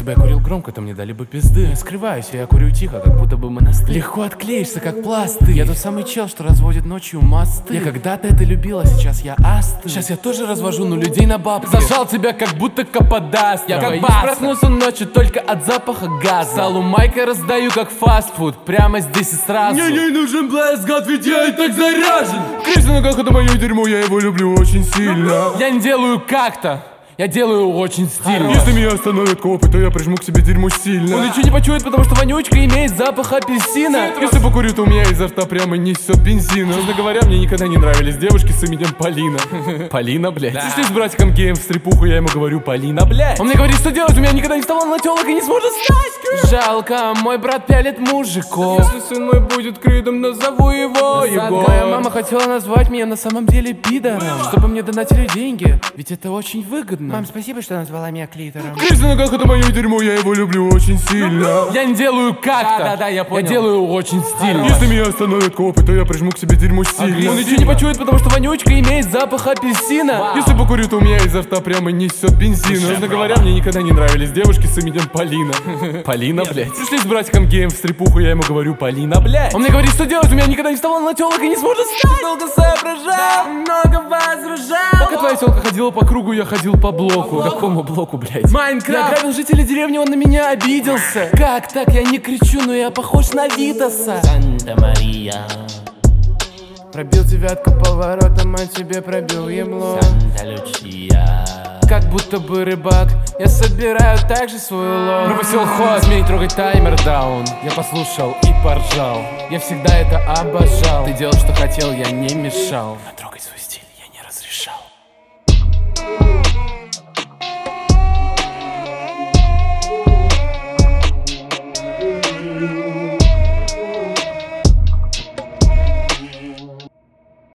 Если бы я курил громко, то мне дали бы пизды. Я скрываюсь, я курю тихо, как будто бы монастырь. Легко отклеишься, как пластырь. Я тот самый чел, что разводит ночью мосты. Я когда-то это любила, сейчас я астый. Сейчас я тоже развожу, но людей на бабки. Зажал тебя, как будто каподаст. Я боюсь проснуться ночью только от запаха газа. Салу майка раздаю, как фастфуд, прямо здесь и сразу. Мне не нужен блэсгад, ведь я и так заряжен. Крыша на ногах, это мое дерьмо, я его люблю очень сильно. Я не делаю как-то, я делаю очень стильно. Если меня остановят копы, то я прижму к себе дерьмо сильно. Он ничего не почует, потому что вонючка имеет запах апельсина. Если покурю, то у меня изо рта прямо несет бензина. Честно говоря, мне никогда не нравились девушки с именем Полина. Полина, блядь. Пришли с братиком геем в стрипуху, я ему говорю: Полина, блядь. Он мне говорит, что делать, у меня никогда не вставал на телок и не сможет стать. Жалко, мой брат пялит мужиков. Если сын мой будет кридом, назову его Егор. Моя мама хотела назвать меня на самом деле пидором, чтобы мне донатили деньги, ведь это очень выгодно. Мам, спасибо, что назвала меня клитором. Крыша на ногах, это мое дерьмо, я его люблю очень сильно. Я не делаю как-то, да, я понял. Я делаю очень стильно. Если меня остановят копы, то я прижму к себе дерьмо сильно. Он ничего не почует, потому что вонючка имеет запах апельсина. Если покурю, то у меня изо рта прямо несет бензин. Честно говоря, мне никогда не нравились девушки с именем Полина. Полина, блядь. Пришли с братиком геем в стрипуху, я ему говорю: Полина, блядь. Он мне говорит, что делать, у меня никогда не вставал на телок и не сможет стать. Долго соображал, много возражал. Пока твоя телка ходила по кругу, я ходил по блоку. Какому блоку, блядь? Майнкрафт. Я грабил жителей деревни, он на меня обиделся. Как так? Я не кричу, но я похож на Витаса. Санта-Мария, Пробил девятку поворотом, а тебе пробил ебло. Санта-Лючия. Как будто бы рыбак, я собираю также свой улов. Пропустил ход, смей трогать таймер даун. Я послушал и поржал, я всегда это обожал. Ты делал, что хотел, я не мешал. Трогай свой